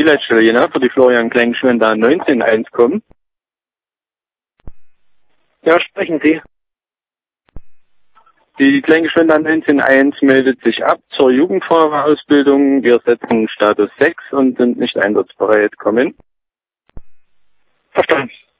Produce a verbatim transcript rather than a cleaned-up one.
die Leitstelle Jena für die Florian Kleingeschwender neunzehn eins kommen. Ja, sprechen Sie. Die Kleingeschwender neunzehn eins meldet sich ab zur Jugendfahrerausbildung. Wir setzen Status sechs und sind nicht einsatzbereit. Kommen. Verstanden.